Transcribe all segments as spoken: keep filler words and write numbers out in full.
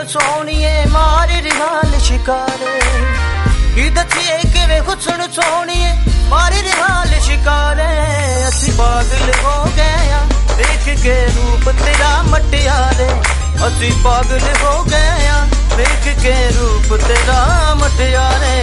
हुस्न सोहणीए मार रिवाल शिकारे की दसिए किवें हुस्न सोहणीए मार रिवाल शिकारे असी पागल हो गए देख के रूप तेरा मटियारे असी पागल हो गए देख के रूप तेरा मटियारे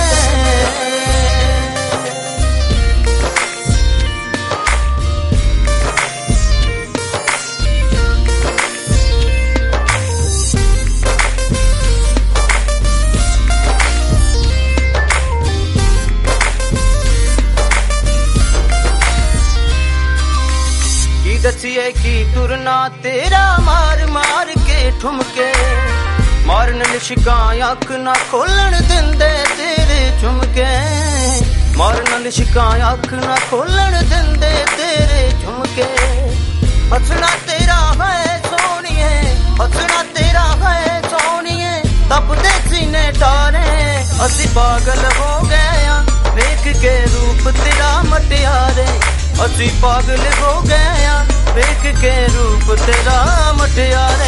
दसिए की तुरना तेरा मार मार के ठुमके मारन लिशका अख ना खोलन दिंदे तेरे झुमके मारन लिशका अख ना खोलन दिंदे तेरे झुमके हसना तेरा है सोनिए हसना तेरा है सोनिए तपदे सीने तारे असी पागल हो गए देख के रूप तेरा मटियारे असी पागल हो गए देख के रूप तेरा मटियारे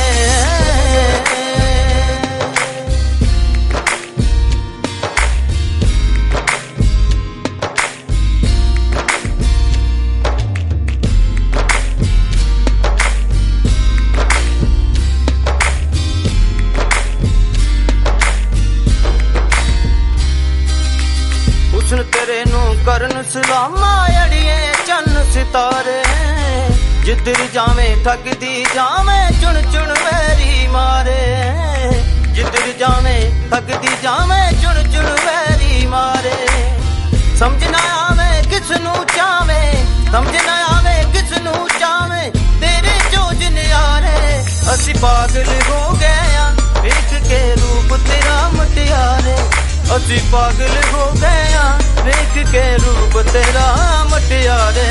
हुस्न तेरे नू करन सलामा अड़िए चन्न सितारे जिधर जावे ठगदी जावे चुन चुन वैरी मारे जिधर जावे ठगदी जावे चुन चुन वैरी मारे समझ ना आवे किसनू चावे समझ ना आवे किसनू चावे तेरे जोज नियारे असी पागल हो गए देख के रूप तेरा मटियारे असी पागल हो गए देख के रूप तेरा मटियारे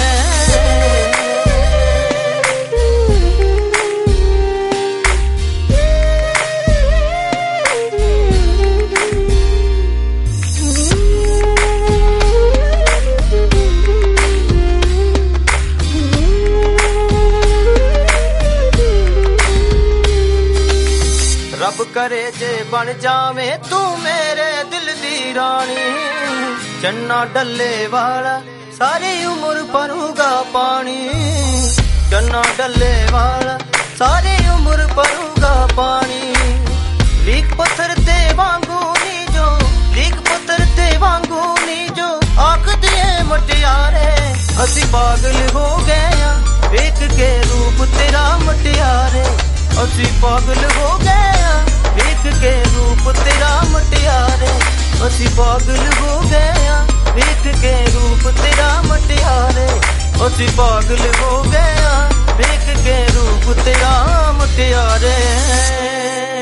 रब करे जे बन जावे तू मेरे दिल दी रानी चन्ना डल्ले वाला सारी उम्र भरूगा पानी चन्ना डल्ले वाला सारी उम्र भरूगा पानी लीक पत्थर ते वांगू नी जो लीक पत्थर ते वांगू नी जो आख दिए मटियारे असी पागल हो गए देख के रूप तेरा मटियारे असी पागल हो गए देख के रूप तेरा मटियारे असी पागल हो गए देख के रूप तेरा मटियारे असी पागल हो गए देख के रूप तेरा मटियारे।